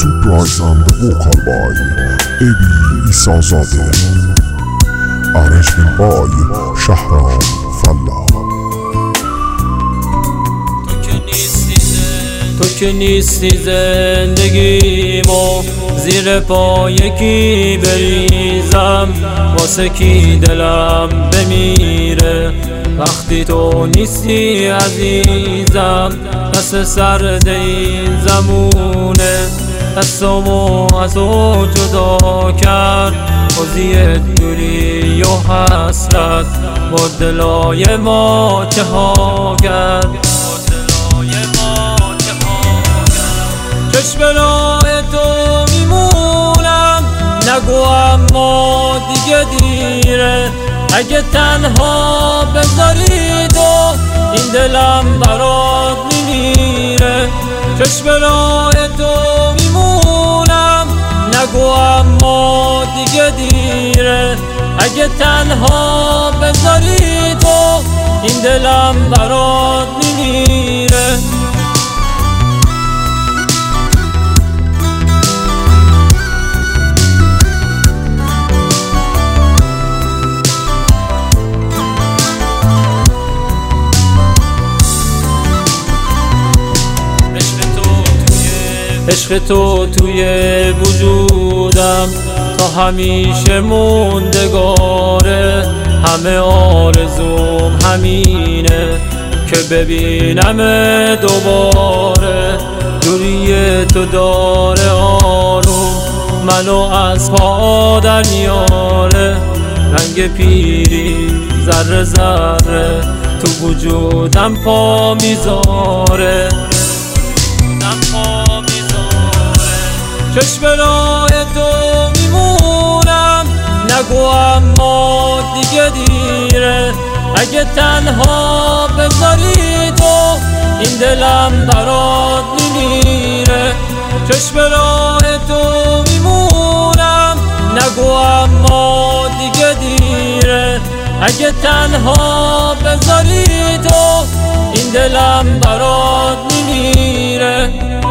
Surprise and vocal by AB Isazade, arrangement by Shahram Fallah. تو که نیستی زندگیمو زیر پای کی بریزم، واسه کی دلم بمیره وقتی تو نیستی عزیزم. دست سرد این زمونه دستمو از تو جدا کرد، بازی دوری و حسرت با دلای ما چه ها کرد. چشم راه تو میمونم، نگو اما دیگه دیره. اگه تنها بذاری تو این دلم برات میمیره. چشم راه تو میمونم، نگو اما دیگه دیره. اگه تنها بذاری تو این دلم برات میمیره. عشق تو توی وجودم تا همیشه موندگاره. همه آرزوم همینه که ببینم دوباره. دوری تو داره آروم منو از پا در میاره. رنگ پیری ذره ذره تو وجودم پا میذاره. چشم راه تو میمونم، نگو اما دیگه دیره. اگه تنها بذاری تو این دلم برات میمیره. چشم راه تو میمونم، نگو اما دیگه دیره. اگه تنها بذاری تو این دلم برات میمیره.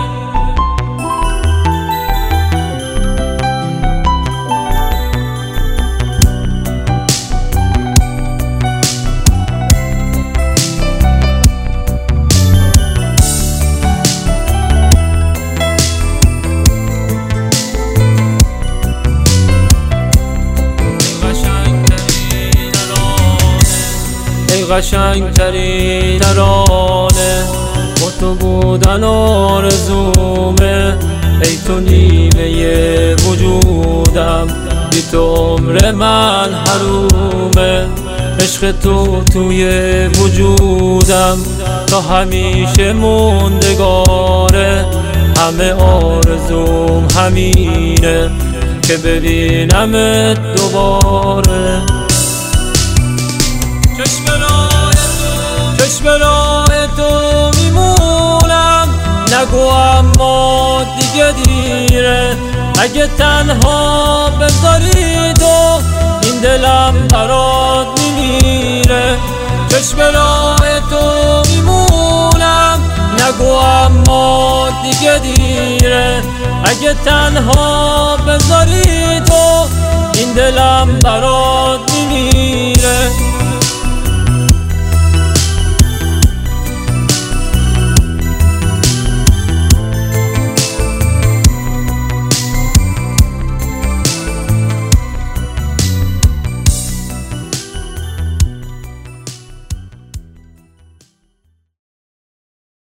قشنگترین ترانه با تو بودن آرزومه. ای تو نیمه وجودم، بی تو عمر من حرومه. عشق تو توی وجودم تا همیشه موندگاره. همه آرزوم همینه که ببینمت دوباره. چشم راه تو میمونم، نگو اما دیگه دیره. اگه تنها بذاری تو این دلم برات میمیره. چشم راه تو میمونم، نگو اما دیگه دیره. اگه تنها بذاری تو این دلم برات